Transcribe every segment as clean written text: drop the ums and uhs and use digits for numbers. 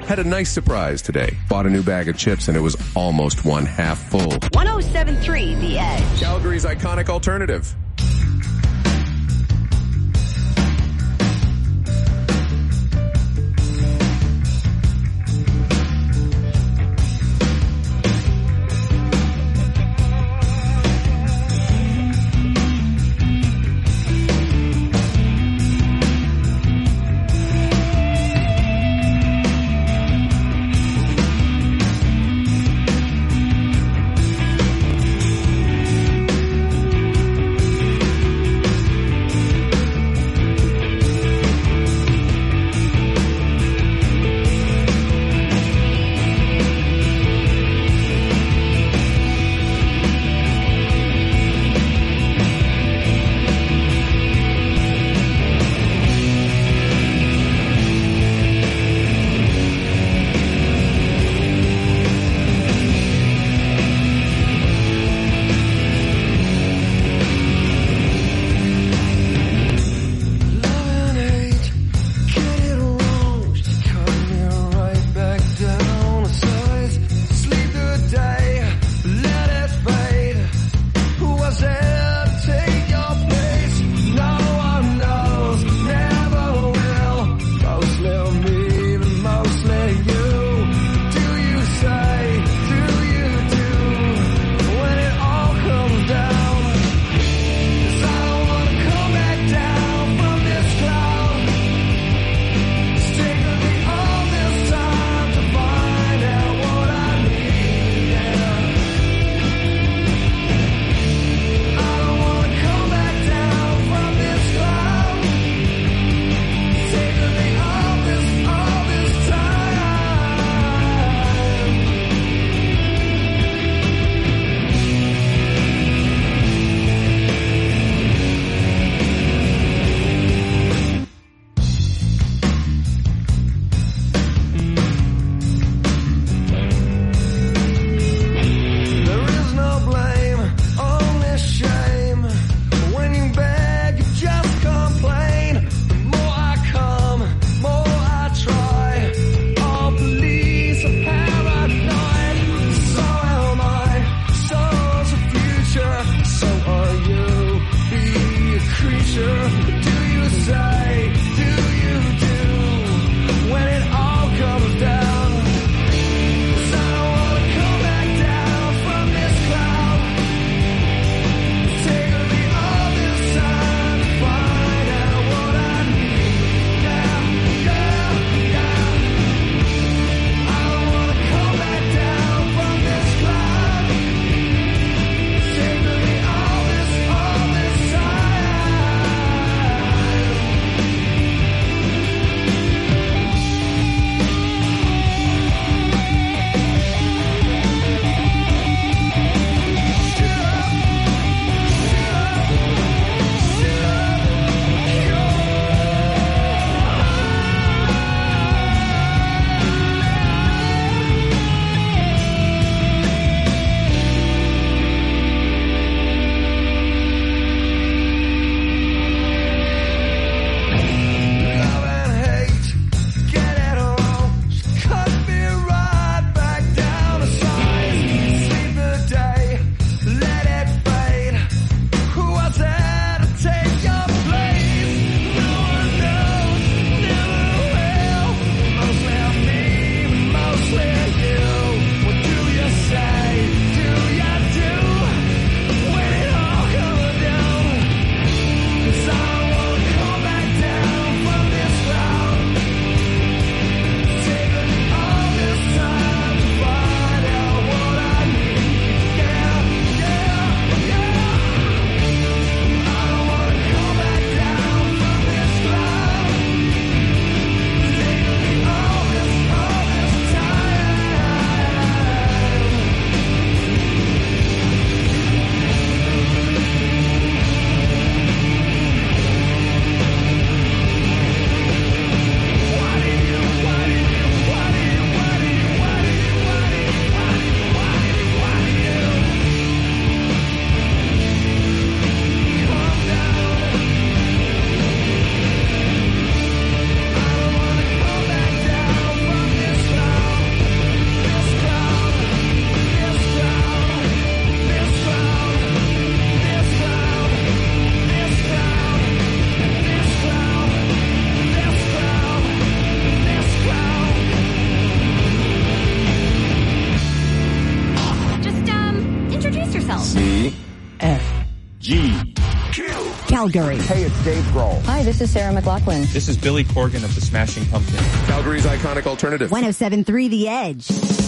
had a nice surprise today. Bought a new bag of chips and it was almost one half full. 107.3 The Edge. Calgary's iconic alternative. Calgary. Hey, it's Dave Grohl. Hi, this is Sarah McLachlan. This is Billy Corgan of the Smashing Pumpkins. Calgary's iconic alternative. 107.3 The Edge.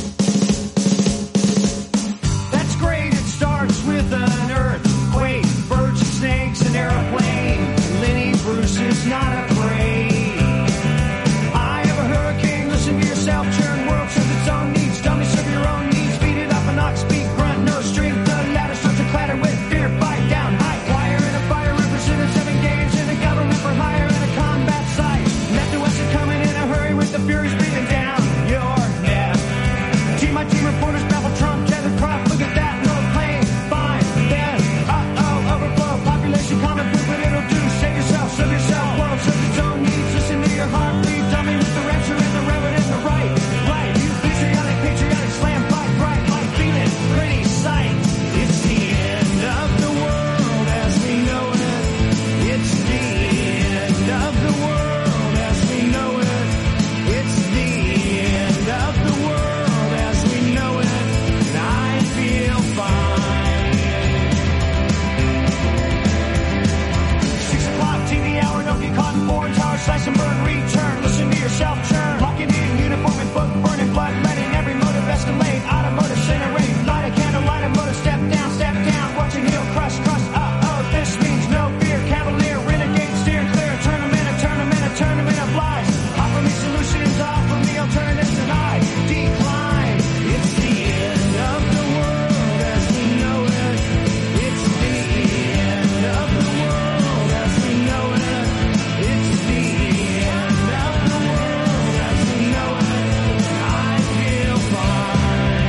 That's great. It starts with an earthquake, birds and snakes, an airplane. Lenny Bruce is not afraid. I have a hurricane. Listen to yourself. Churn world serves its own needs. Dummy serve your own needs. Beat it up an ox, speak, grunt, no strength. The ladder starts to clatter with fear. Fight down, high wire in a fire. Represented 7 games in the government for hire in a combat site. Left to west are coming in a hurry with the furies breathing down your neck. My team reporters baffle Trump, tether crop. Look at that, no pain, fine, then, overflow, population, common food, but it'll do. Save yourself, serve yourself, world serves its own needs. Listen to your heartbeat, dummy with the rapture and the reverend and the right. You patriotic, slam, fight, bright, like feeling, pretty sight. It's the end of the world as we know it. It's the end of the world as we know it. It's the end of the world as we know it. And I feel fine. 6 o'clock, TV hour, don't get caught in foreign tower, slice and burn, return. Listen to yourself churn. Locking in uniform and book, burning blood, letting every motive escalate. Automotive incinerate, light a candle, light a motor, step down, watch it heal, crush, this means no fear, cavalier, renegade, steer clear, a tournament of lies. Offer me solutions, offer me alternatives, and I decline. It's the end of the world as we know it. It's the end of the world as we know it. It's the end of the world as we know it. I feel fine.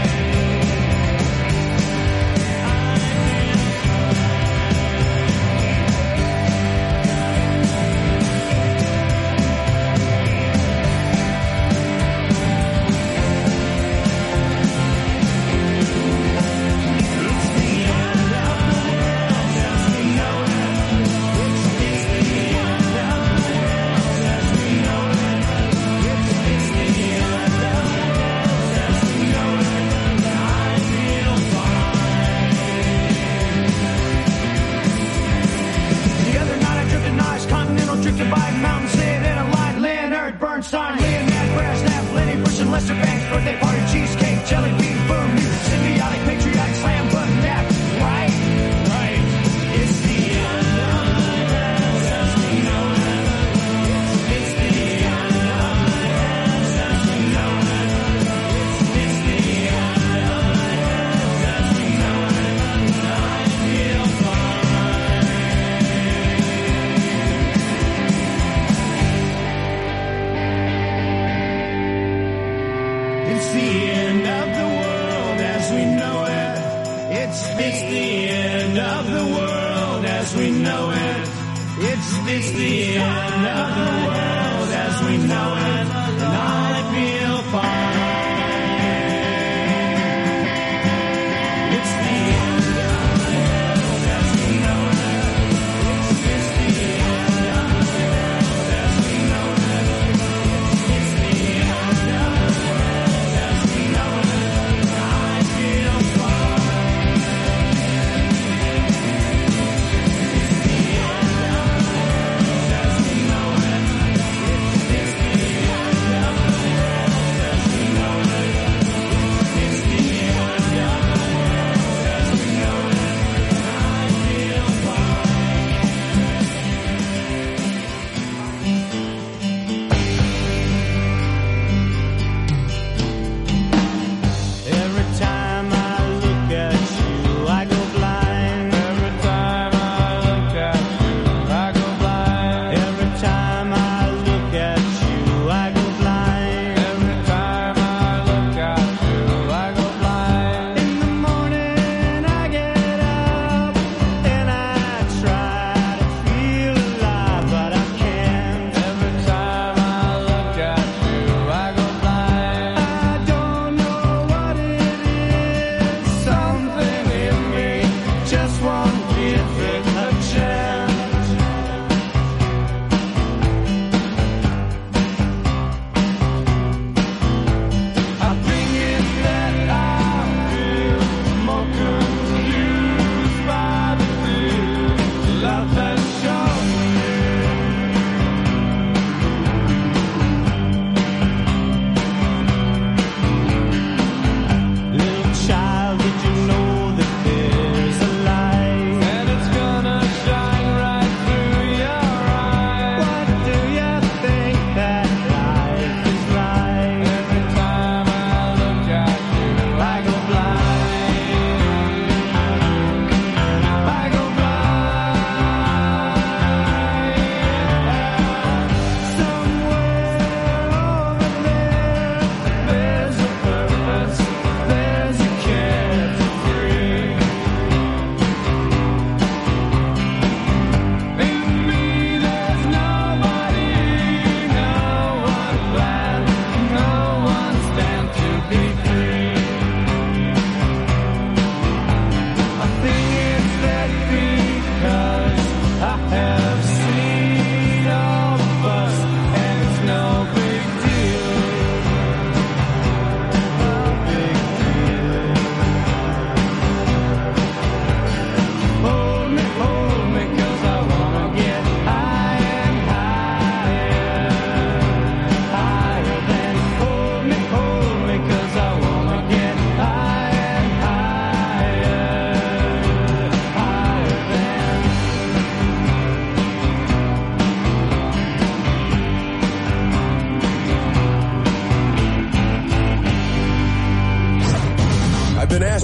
The other night I drifted nice, continental drifted by mountains, lit in a line, Leonard Bernstein, Leonard Brasnap, Lenny Bruce and Lester Banks, birthday party, cheesecake, jelly bean, boom, you symbiotic, patriotic, slam, button, nap, right? It's the end of the world as we know it. It's the end of the world as we know it. It's the end of the world as we know it. I feel fine. It's the end of the world as we know it. It's the end of the world as we know it. It's the end of the world as we know it. And I feel fine. It's the end of the world as we know it. It's the end of the world as we know it. It's the end of the world as we know it. I feel fine. It's the end of the world as we know it. It's the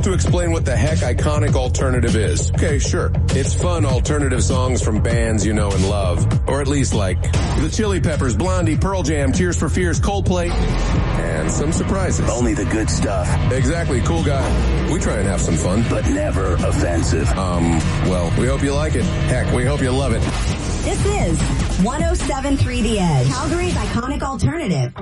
have to explain what the heck iconic alternative is. Okay, sure. It's fun alternative songs from bands you know and love. Or at least like the Chili Peppers, Blondie, Pearl Jam, Tears for Fears, Coldplay, and some surprises. Only the good stuff. Exactly, cool guy. We try and have some fun. But never offensive. Well, we hope you like it. Heck, we hope you love it. This is 107.3 The Edge, Calgary's iconic alternative.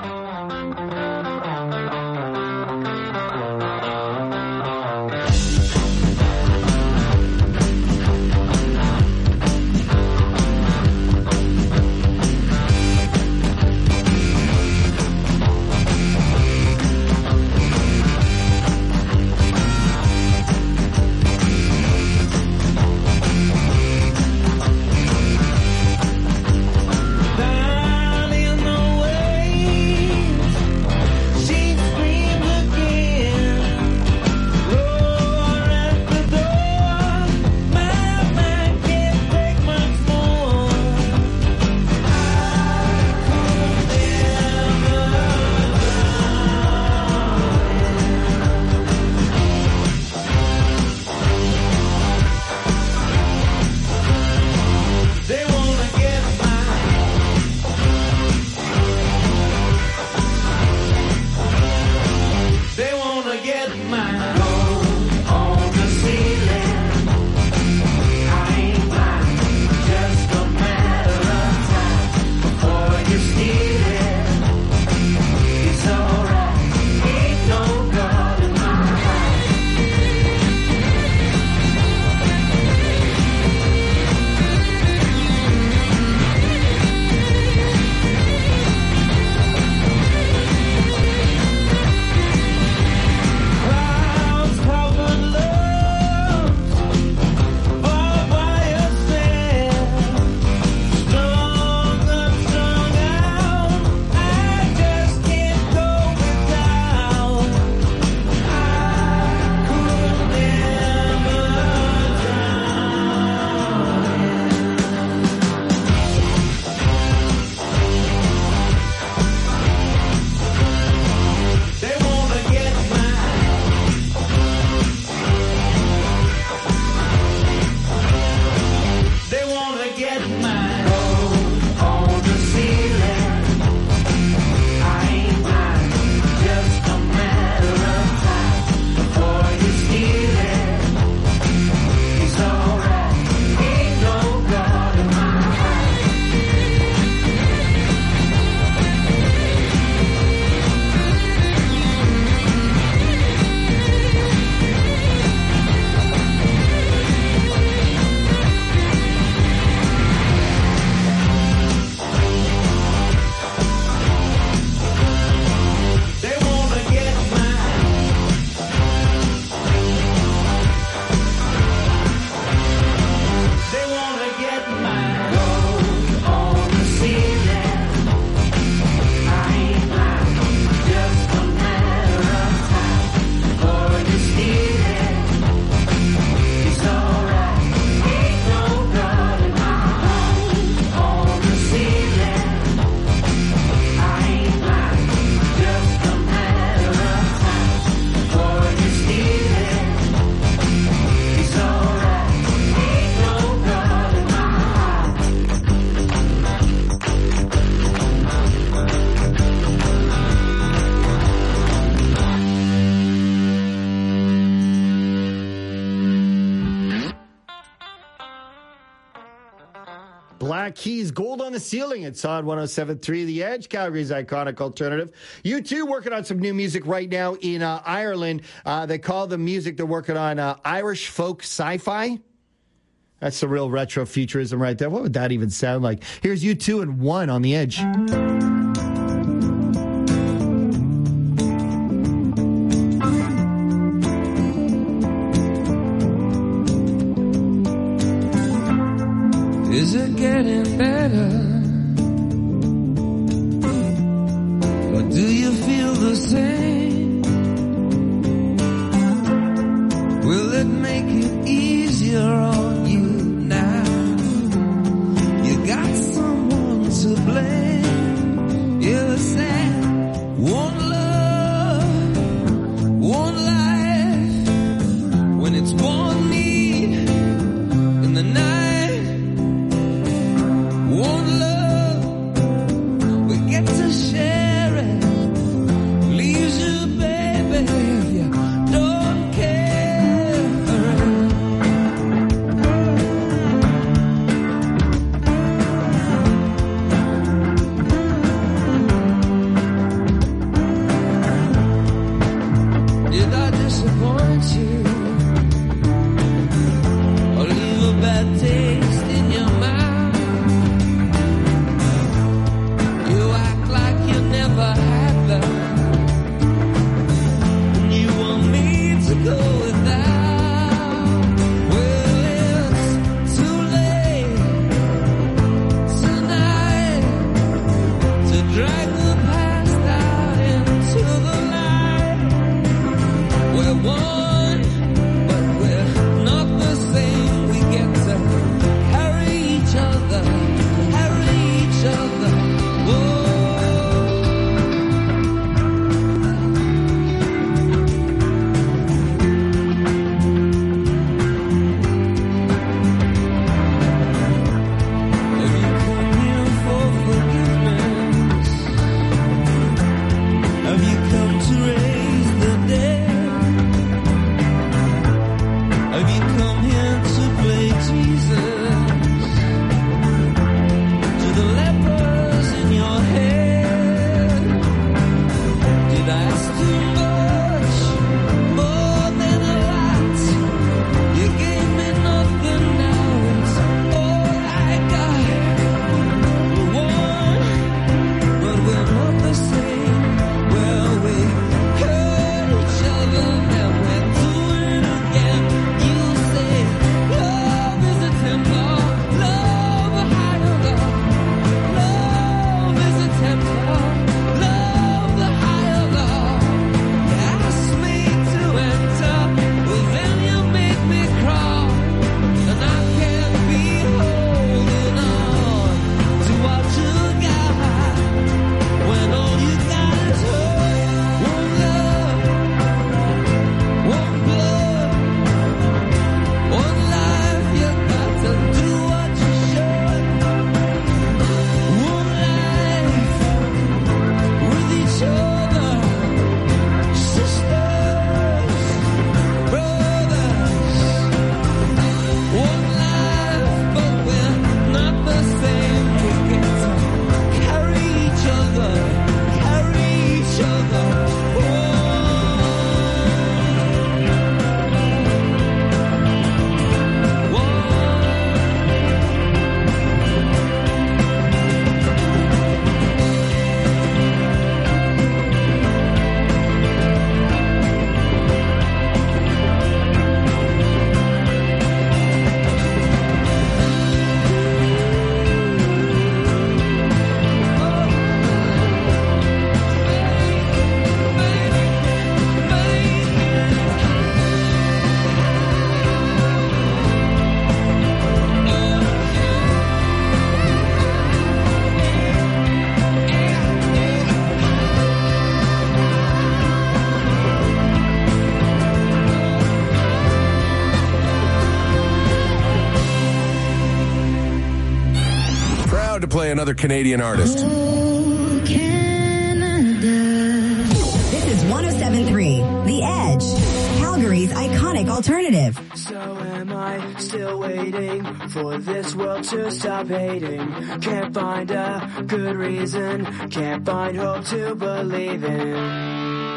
Black Keys, Gold on the Ceiling. It's on 107.3 The Edge, Calgary's iconic alternative. U2 working on some new music right now in Ireland. They call the music they're working on Irish folk sci-fi. That's the real retro futurism right there. What would that even sound like? Here's U2 and One on The Edge. Is it getting better? Or do you feel the same? Will it make it easier on you now? You got someone to blame. You said one love, one life. play another Canadian artist. This is 107.3 The Edge, Calgary's iconic alternative. So am I still waiting for this world to stop hating? Can't find a good reason, can't find hope to believe in.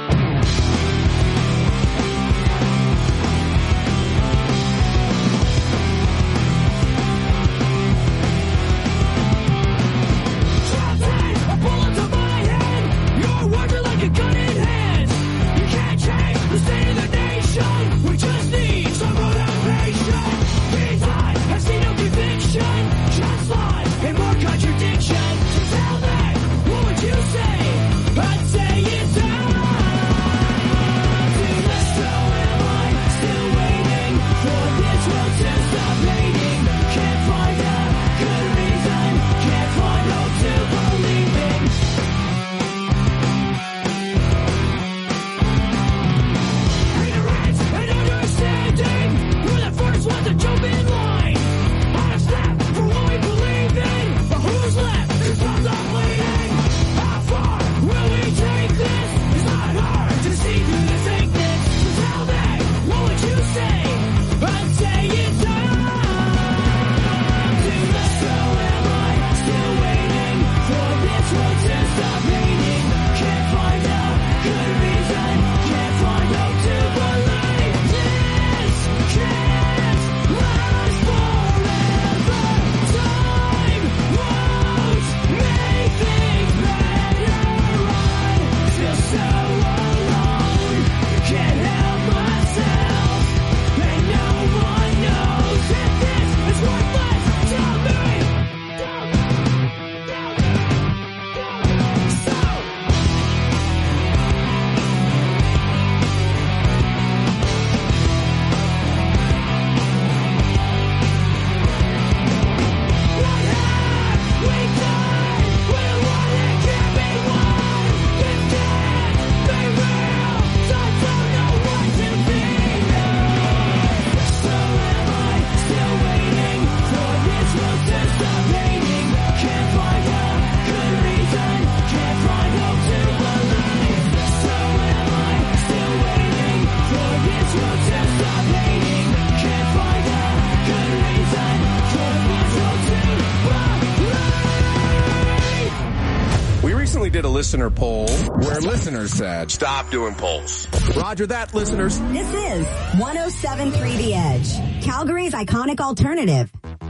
Did a listener poll where listeners said, stop doing polls. Roger that, listeners. This is 107.3 The Edge, Calgary's iconic alternative.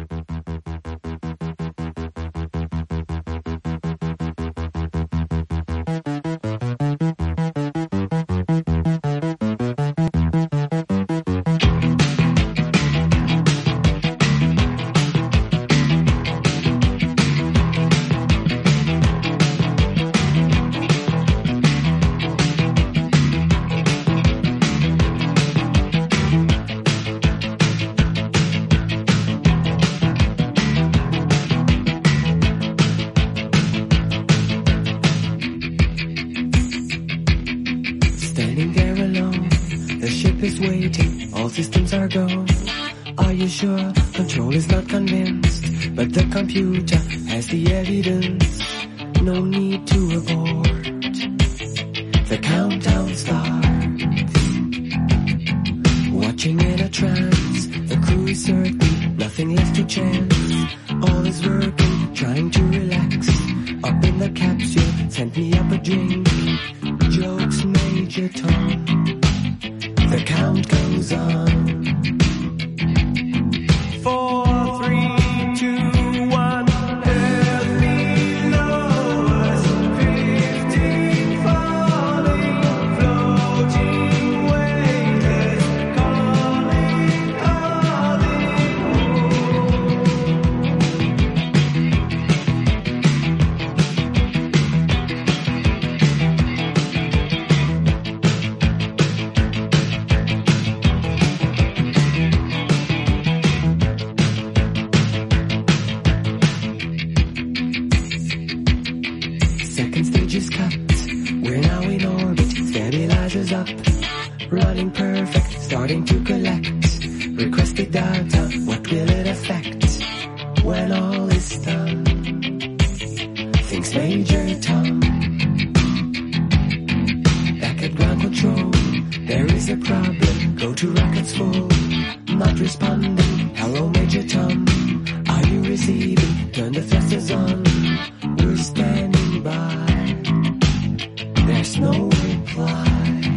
Computer has the evidence, no need to abort. The countdown starts. Watching in a trance, the crew is certain, nothing left to chance. All is working, trying to relax. Up in the capsule, sent me up a drink. Jokes, Major Tom. The count goes on. 4, 3, 2. Running perfect, starting to collect requested data. What will it affect when all is done? Thanks, Major Tom. Back at ground control, there is a problem. Go to rockets full, not responding. Hello, Major Tom. Are you receiving? Turn the thrusters on. We're standing by. There's no reply.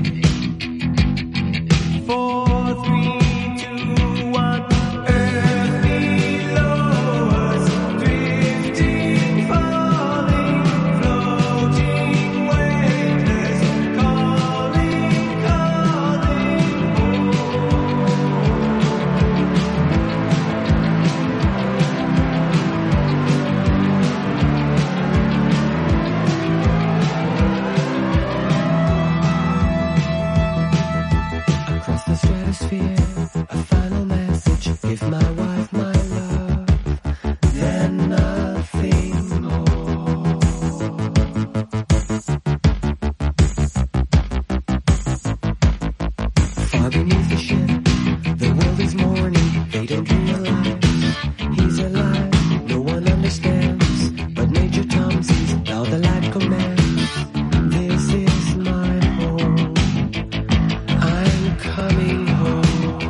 4, 3, 2, 1. Earth below us, drifting, falling, floating, weightless, calling, calling home. Across the stratosphere, a final message. Give my wife my love, then nothing more. Far beneath the ship, the world is mourning. They don't realize he's alive. No one understands, but Major Tom sees how the life commands. This is my home. I'm coming home.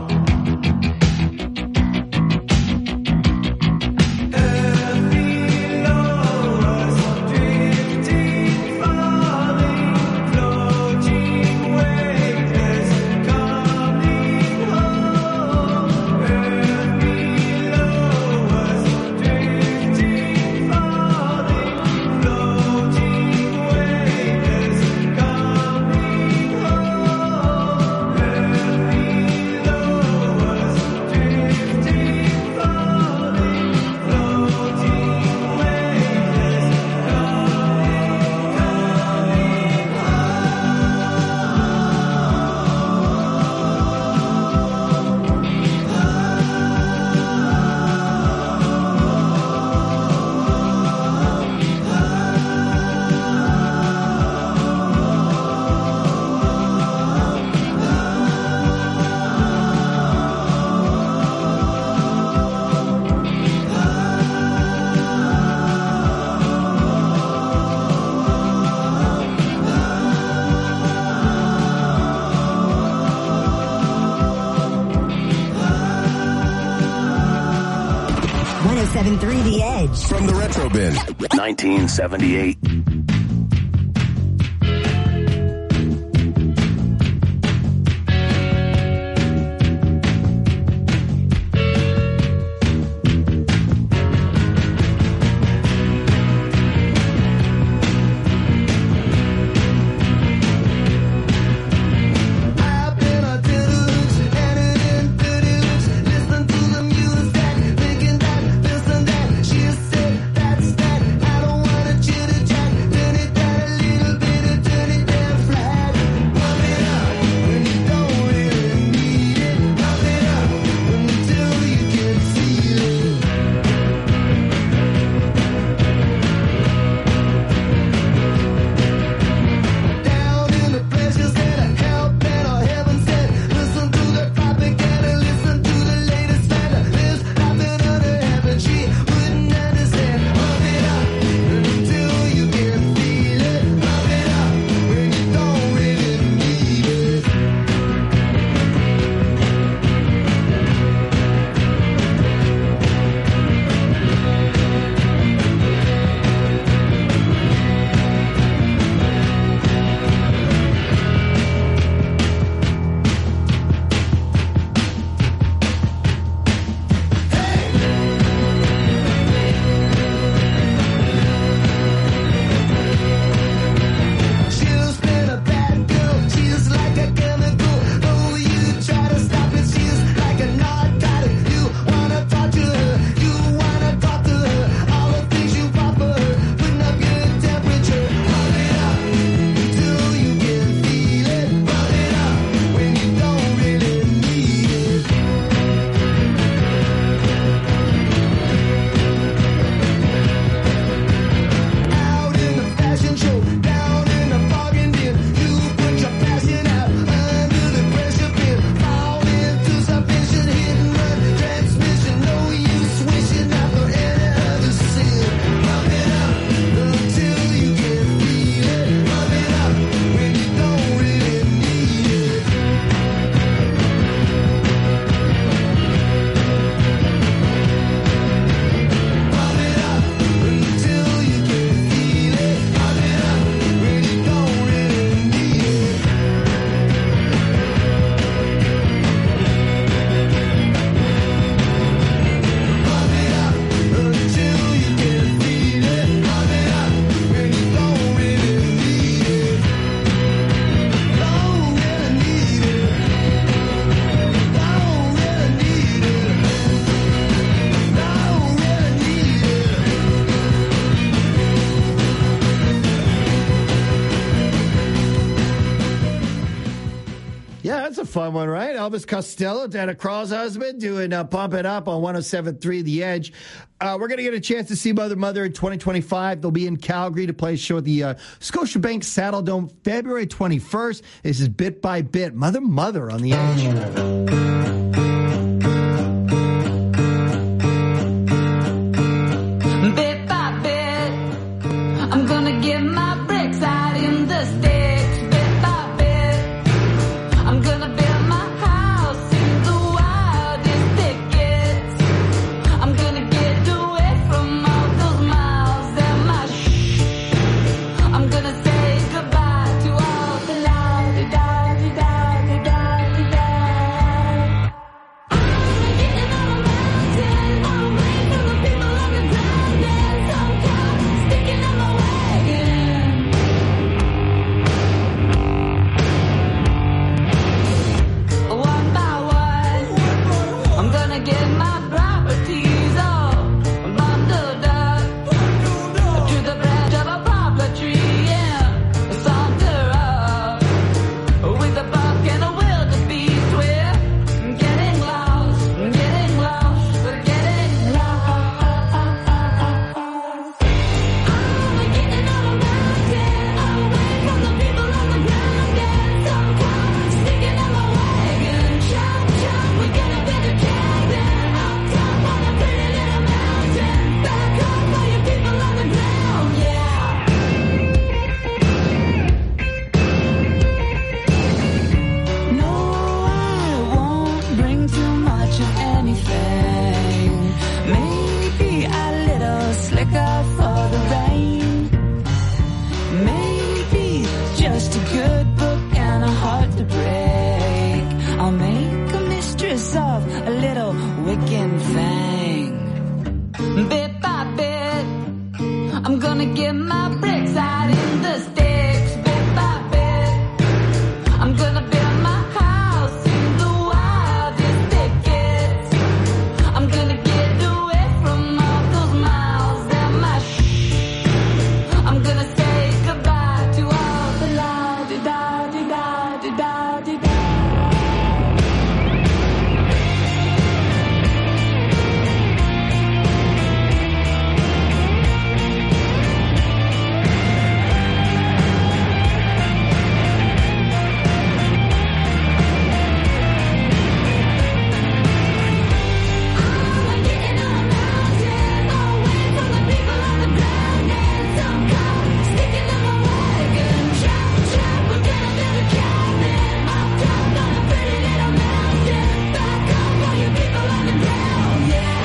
Earth below us, drifting, falling, floating, weightless, coming home. Earth below us, drifting, falling, floating, weightless, coming home. The Edge. From the Retro Bin. 1978. Listen to the music, thinking that this and that. She said that's that. I don't wanna chitty chat. fun one, right? Elvis Costello, Dana Krall's husband, doing Pump It Up on 107.3 The Edge. We're going to get a chance to see Mother in 2025. They'll be in Calgary to play a show at the Scotiabank Saddle Dome February 21st. This is Bit by Bit. Mother on The Edge. Get my bricks out in the sticks, bit by bit. I'm gonna build my house in the wildest thickets. I'm gonna get away from all those miles and my shh. I'm gonna say goodbye to all the la-di-da-di-da-di-da-di-da. I'm getting on a mountain, away from the people on the ground. There's some cow sticking in my way. One by one, I'm gonna get my properties all bundled up to the branch of a poplar tree and saunter up with a buck and a wildebeest. We're getting lost, we're getting lost. I'm getting on a mountain, away from the people on the ground. There's some cow sticking in my wagon. Chop, chop, we get a bit of cabin up top on a pretty little mountain. Back up all you people on the ground, yeah. No, I won't bring too much of anything. Maybe a little slicker for the rain. Maybe just a good book and a heart to break. I'll make a mistress of a little wicking thing. Bit by bit, I'm gonna get my bricks out in the sticks. Bit by bit, I'm gonna build my house in the wildest thickets. I'm gonna get away from all those miles and my shh. I'm gonna say goodbye to all the la-di-da-di-da-di-da-di-da. I'm getting on a mountain, away from the people on the ground. And some cow sticking in my wagon. Chop, chop, we're gonna build a cabin up top on a pretty little mountain. Back up all you people on the ground, yeah.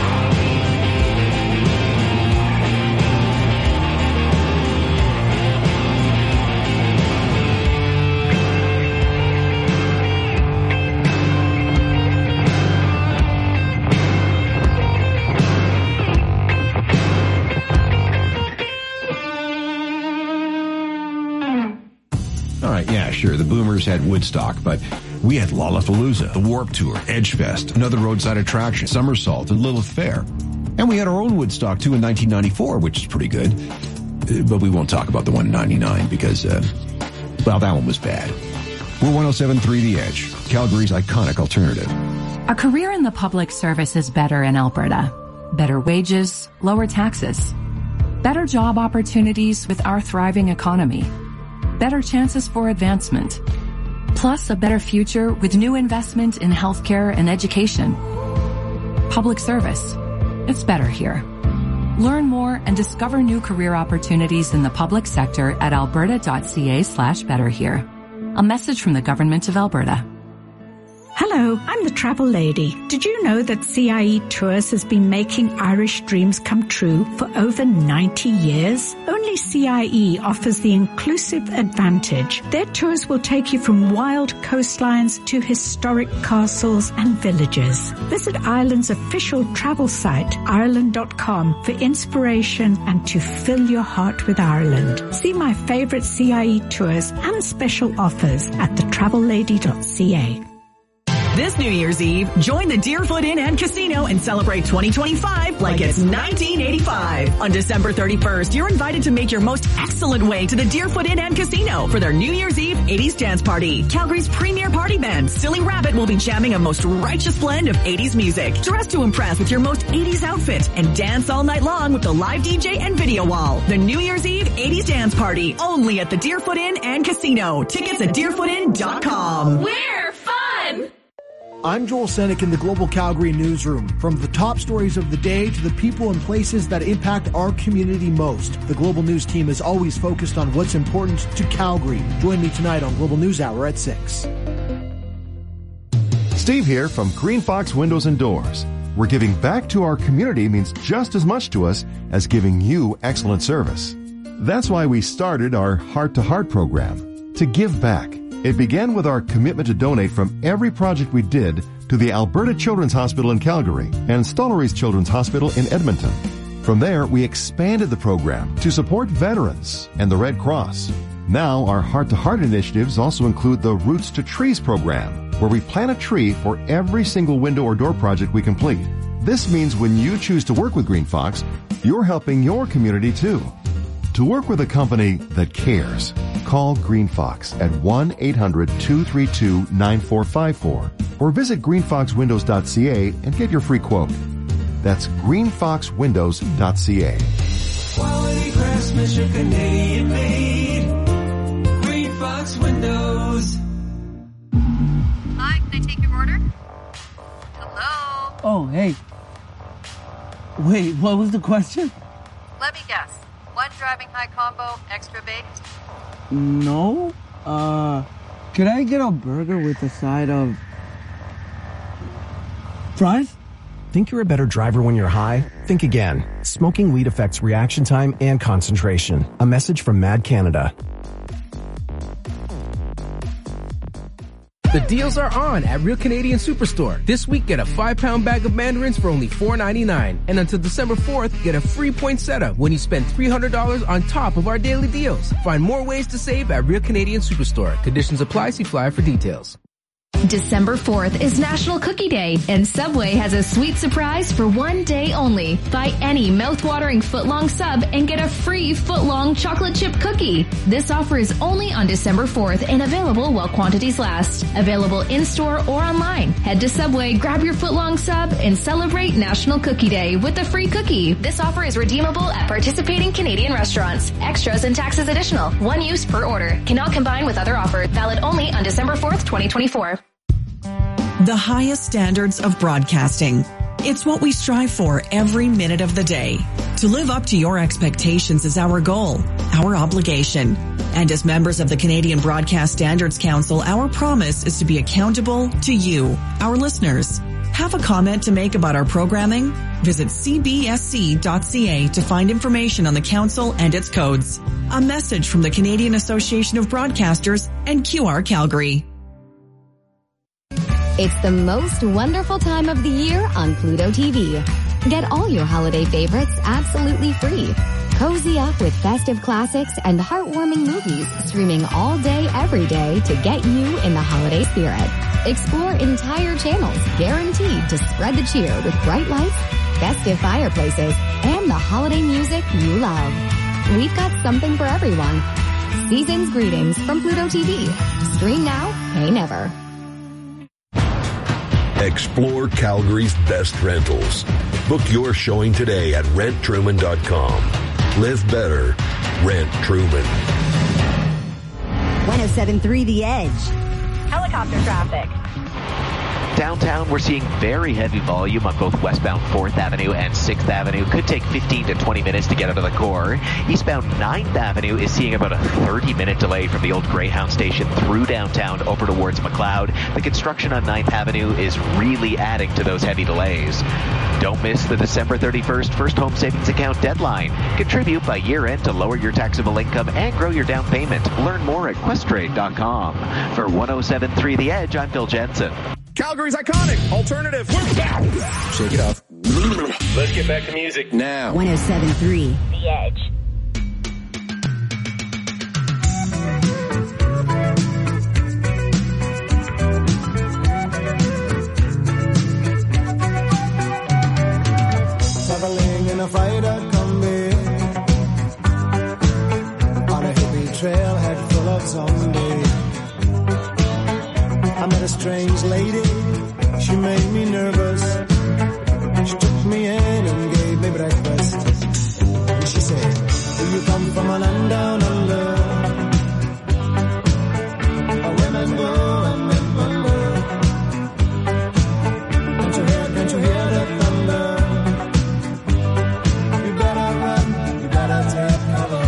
All right, yeah, sure. The Boomers had Woodstock, but we had Lollapalooza, the Warped Tour, Edgefest, another roadside attraction, Somersault, and Lilith Fair. And we had our own Woodstock, too, in 1994, which is pretty good. But we won't talk about the one in 99 because, well, that one was bad. We're 107.3 The Edge, Calgary's iconic alternative. A career in the public service is better in Alberta. Better wages, lower taxes. Better job opportunities with our thriving economy. Better chances for advancement. Plus a better future with new investment in healthcare and education. Public service. It's better here. Learn more and discover new career opportunities in the public sector at alberta.ca/betterhere. A message from the Government of Alberta. Hello, I'm the Travel Lady. Did you know that CIE Tours has been making Irish dreams come true for over 90 years? Only CIE offers the inclusive advantage. Their tours will take you from wild coastlines to historic castles and villages. Visit Ireland's official travel site, Ireland.com, for inspiration and to fill your heart with Ireland. See my favorite CIE tours and special offers at thetravellady.ca. This New Year's Eve, join the Deerfoot Inn and Casino and celebrate 2025 like it's 1985. On December 31st, you're invited to make your most excellent way to the Deerfoot Inn and Casino for their New Year's Eve 80s dance party. Calgary's premier party band, Silly Rabbit, will be jamming a most righteous blend of 80s music. Dress to impress with your most 80s outfit and dance all night long with the live DJ and video wall. The New Year's Eve 80s dance party, only at the Deerfoot Inn and Casino. Tickets at deerfootin.com. We're fun! I'm Joel Senek in the Global Calgary newsroom. From the top stories of the day to the people and places that impact our community most, the Global News team is always focused on what's important to Calgary. Join me tonight on Global News Hour at 6. Steve here from Green Fox Windows and Doors. Where giving back to our community means just as much to us as giving you excellent service. That's why we started our Heart to Heart program, to give back. It began with our commitment to donate from every project we did to the Alberta Children's Hospital in Calgary and Stollery's Children's Hospital in Edmonton. From there, we expanded the program to support veterans and the Red Cross. Now, our Heart to Heart initiatives also include the Roots to Trees program, where we plant a tree for every single window or door project we complete. This means when you choose to work with Green Fox, you're helping your community too. To work with a company that cares, call Green Fox at 1-800-232-9454 or visit greenfoxwindows.ca and get your free quote. That's greenfoxwindows.ca. Quality craftsmanship, Canadian made. Green Fox Windows. Hi, can I take your order? Hello? Oh, hey. Wait, what was the question? Let me guess. One driving high combo, extra baked? No. Could I get a burger with a side of fries? Think you're a better driver when you're high? Think again. Smoking weed affects reaction time and concentration. A message from Mad Canada. The deals are on at Real Canadian Superstore. This week, get a 5-pound bag of mandarins for only $4.99. And until December 4th, get a free point setup when you spend $300 on top of our daily deals. Find more ways to save at Real Canadian Superstore. Conditions apply. See flyer for details. December 4th is National Cookie Day, and Subway has a sweet surprise for one day only. Buy any mouth-watering footlong sub and get a free footlong chocolate chip cookie. This offer is only on December 4th and available while quantities last. Available in-store or online. Head to Subway, grab your footlong sub, and celebrate National Cookie Day with a free cookie. This offer is redeemable at participating Canadian restaurants. Extras and taxes additional. One use per order. Cannot combine with other offers. Valid only on December 4th, 2024. The highest standards of broadcasting. It's what we strive for every minute of the day. To live up to your expectations is our goal, our obligation. And as members of the Canadian Broadcast Standards Council, our promise is to be accountable to you, our listeners. Have a comment to make about our programming? Visit cbsc.ca to find information on the council and its codes. A message from the Canadian Association of Broadcasters and QR Calgary. It's the most wonderful time of the year on Pluto TV. Get all your holiday favorites absolutely free. Cozy up with festive classics and heartwarming movies streaming all day, every day to get you in the holiday spirit. Explore entire channels guaranteed to spread the cheer with bright lights, festive fireplaces, and the holiday music you love. We've got something for everyone. Season's greetings from Pluto TV. Stream now, pay never. Explore Calgary's best rentals. Book your showing today at renttruman.com. Live better. Rent Truman. 107.3 The Edge. Helicopter traffic. Downtown, we're seeing very heavy volume on both westbound 4th Avenue and 6th Avenue. Could take 15 to 20 minutes to get out of the core. Eastbound 9th Avenue is seeing about a 30-minute delay from the old Greyhound station through downtown over towards McLeod. The construction on 9th Avenue is really adding to those heavy delays. Don't miss the December 31st First Home Savings Account deadline. Contribute by year-end to lower your taxable income and grow your down payment. Learn more at questrade.com. For 107.3 The Edge, I'm Phil Jensen. Calgary's iconic alternative. We're back. Shake it off. Let's get back to music now. 107.3 The Edge. someday. I met a strange lady, she made me nervous. She took me in and gave me breakfast. And she said, do you come from a land down under? Women go and men wonder. Can't you hear the thunder? You better run, you better take cover.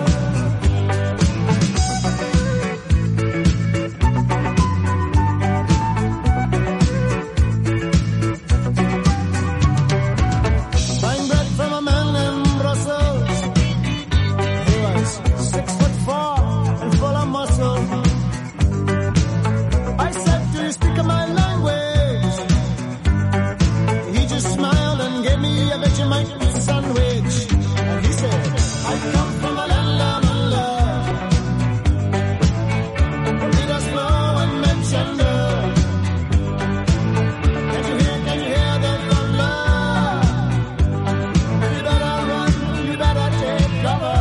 Buying bread from a man in Brussels. He was 6'4" and full of muscle. I said, do you speak my language? He just smiled and gave me a Vegemite sandwich. And he said, I come from a land down under. Leaders flow and men gender. Can you hear the thunder? You better run, you better take cover.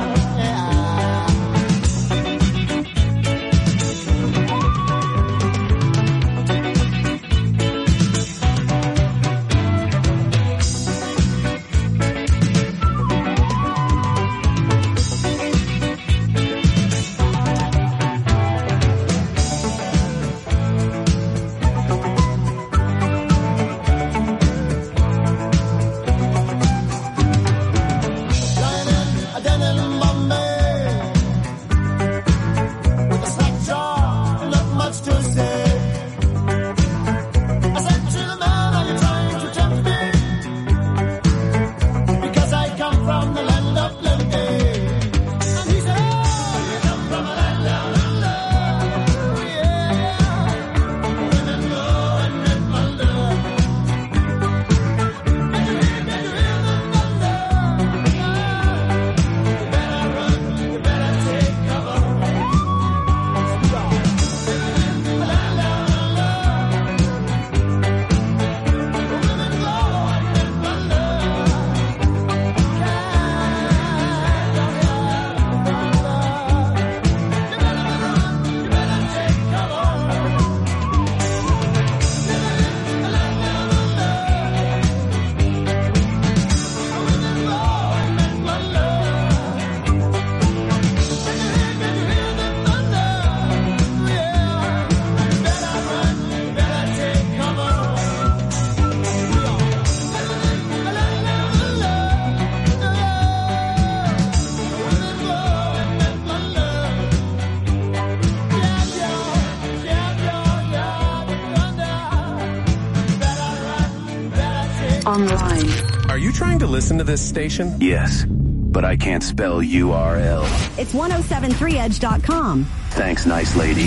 Online. Are you trying to listen to this station? Yes, but I can't spell URL. It's 1073edge.com. Thanks, nice lady.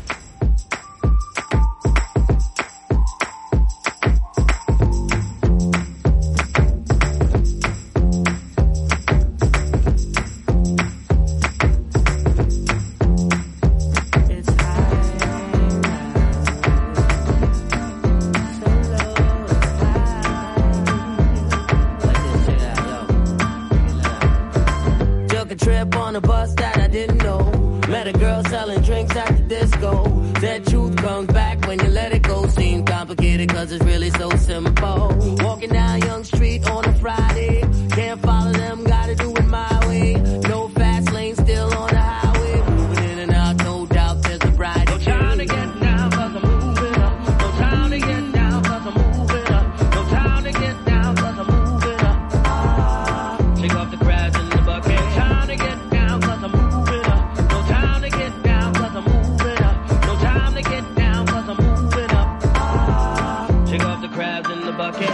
Took a trip on a bus that I didn't know. Met a girl selling drinks at the disco. Said truth comes back when you let it go. Seems complicated cause it's really so simple. Walking down Young Street on a Friday. Can't follow them, gotta do it my way. No fast lane, still on the highway. Moving in and out, no doubt there's a bride. No time to get down cause I'm moving up. No time to get down cause I'm moving up. No time to get down cause I'm moving up. Shake off the crabs in the bucket. Time to get down cause I'm moving up. No time to get down cause I'm moving up. No time to get down cause I'm moving up. Shake off the crabs in the bucket.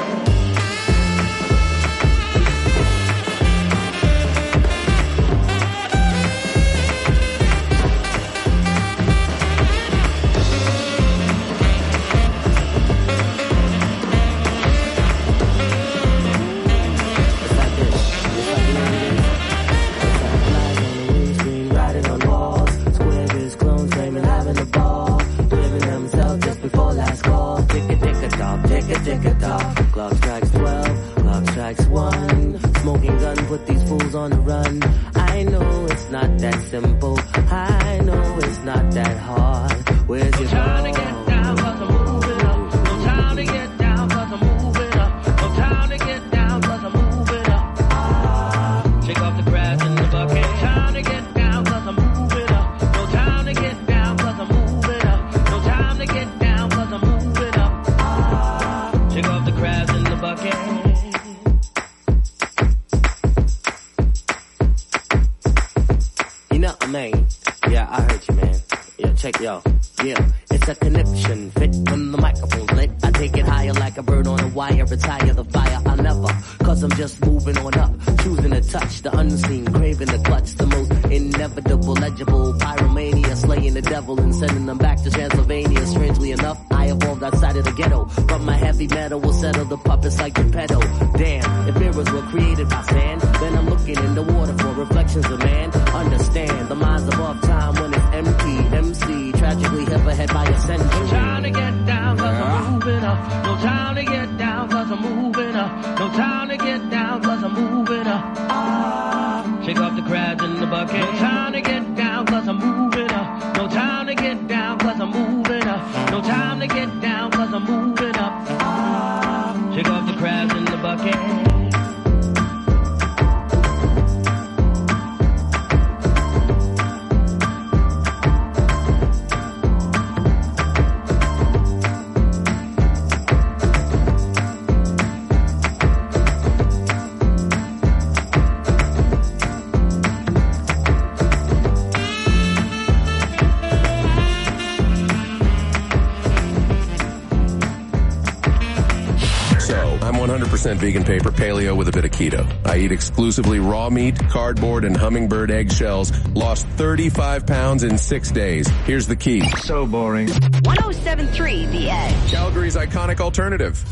Clock strikes 12, clock strikes 1. Smoking gun, put these fools on the run. I know it's not that simple. I know it's not that hard. Where's your time to get down, cause I'm moving up. No time to get down, cause I'm moving up. No time to get down, cause I'm moving up. Shake off the crabs in the bucket. Time to get down, cause I'm moving up. No time to get down, cause I'm moving up. No time to get down, cause I'm moving up. Shake off the crabs in the bucket. You know what I mean? Yeah, I heard you, man. Yeah, check yo. Yeah, it's a connection. Fit when the microphone's lit. I take it higher like a bird on a wire. Retire the fire. I'll never, cause I'm just moving on up. Choosing to touch the unseen. Craving the clutch. The most inevitable, legible. Pyromania. Slaying the devil and sending them back to Transylvania. Strangely enough, I evolved outside of the ghetto. From my heavy metal will settle the puppets like Geppetto. Damn, if mirrors were created by sand, then I'm looking in the water for reflections of man. Understand, the mind's above time when it's empty. MC, tragically hip ahead by a century. No time to get down, cause I'm moving up. No time to get down, cause I'm moving up. No time to get down, cause I'm moving up. Shake off the crabs in the bucket. No time to get down, cause I'm moving up. No time to get down, cause I'm moving up. No time to get down, cause I'm moving up. Shake off the crabs in the bucket. I'm 100% vegan paper paleo with a bit of keto. I eat exclusively raw meat, cardboard, and hummingbird eggshells. Lost 35 pounds in 6 days. Here's the key. So boring. 107.3 The Edge. Calgary's iconic alternative.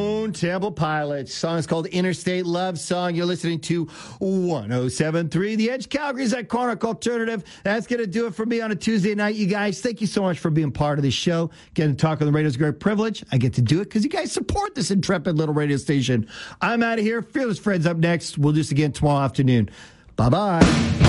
Stone Temple Pilots. Song is called Interstate Love Song. You're listening to 107.3 The Edge, Calgary's iconic alternative. That's going to do it for me on a Tuesday night, you guys. Thank you so much for being part of this show. Getting to talk on the radio is a great privilege. I get to do it because you guys support this intrepid little radio station. I'm out of here. Fearless Friends up next. We'll do this again tomorrow afternoon. Bye-bye.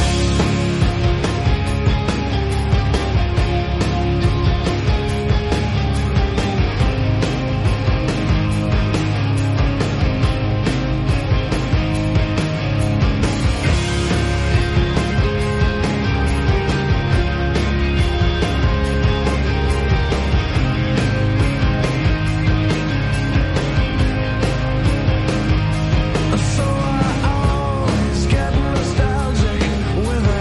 So I always get nostalgic with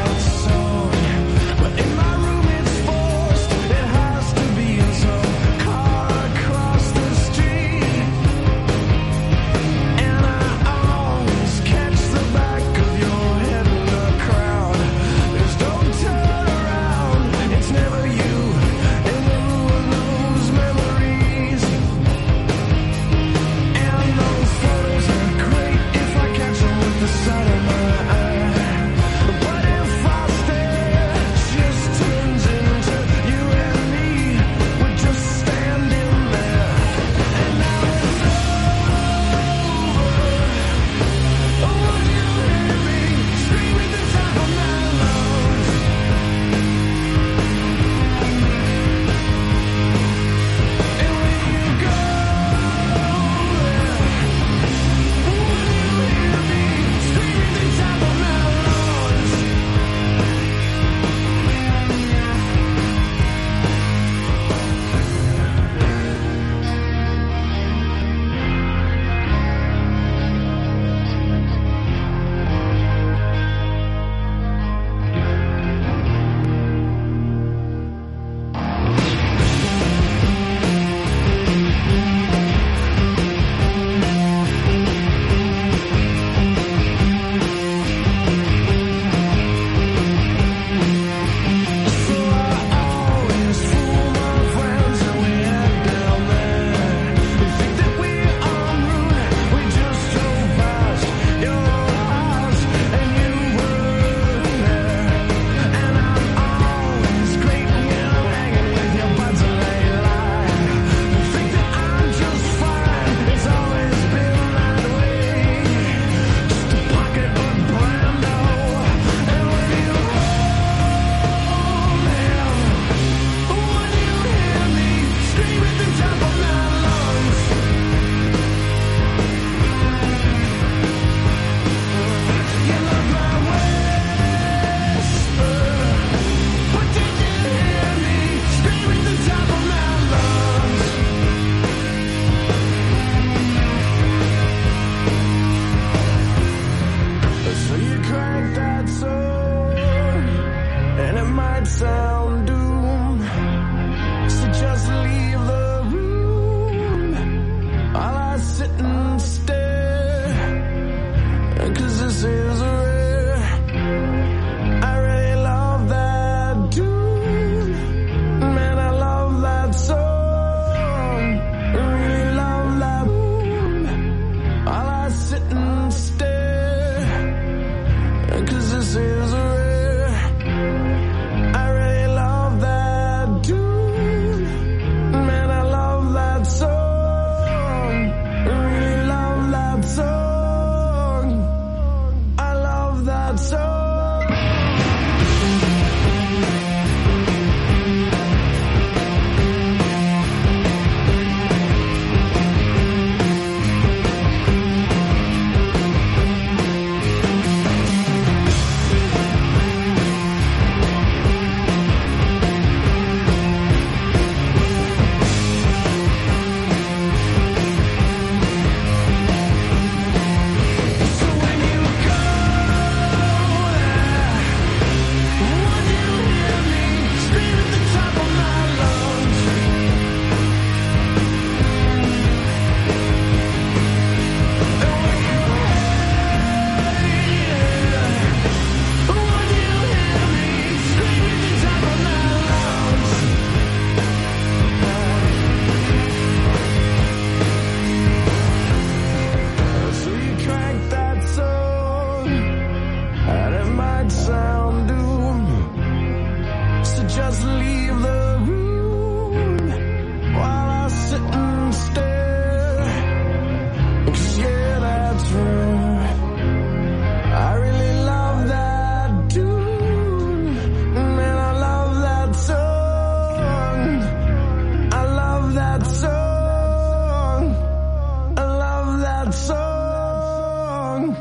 sad song.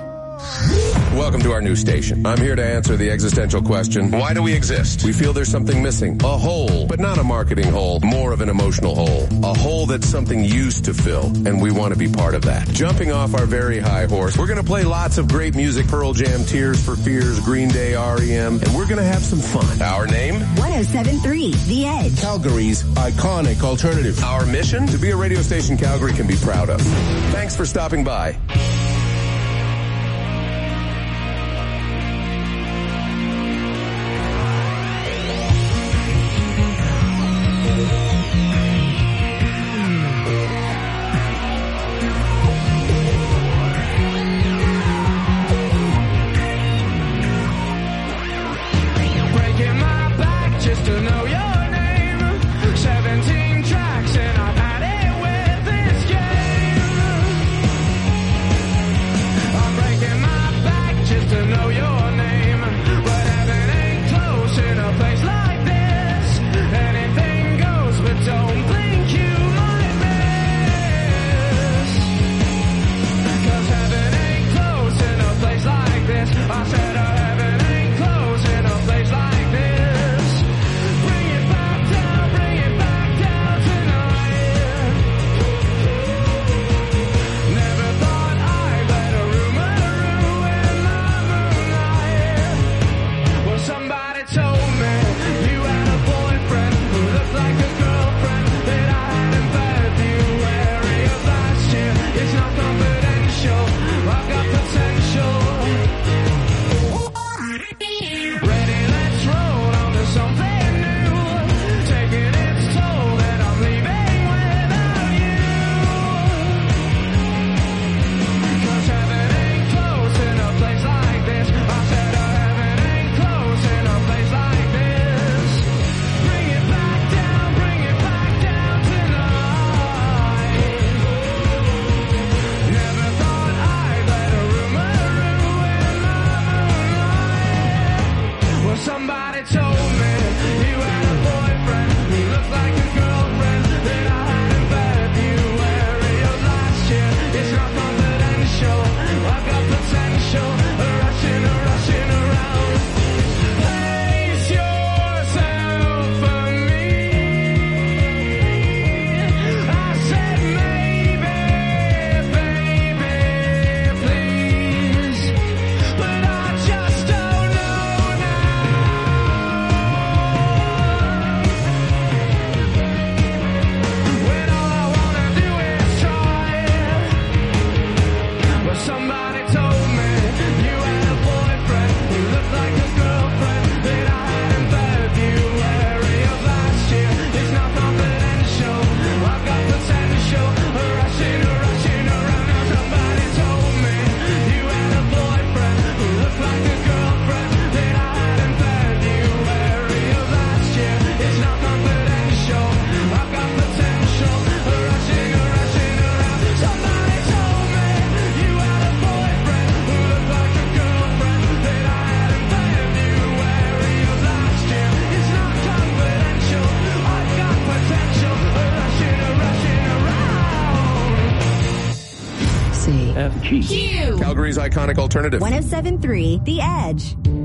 Welcome to our new station. I'm here to answer the existential question, why do we exist? We feel there's something missing. A hole, but not a marketing hole, more of an emotional hole. A hole that something used to fill, and we want to be part of that. Jumping off our very high horse, we're going to play lots of great music, Pearl Jam, Tears for Fears, Green Day, REM, and we're going to have some fun. Our name? 107.3 The Edge. Calgary's iconic alternative. Our mission? To be a radio station Calgary can be proud of. Thanks for stopping by. Q. Calgary's iconic alternative. 107.3 The Edge.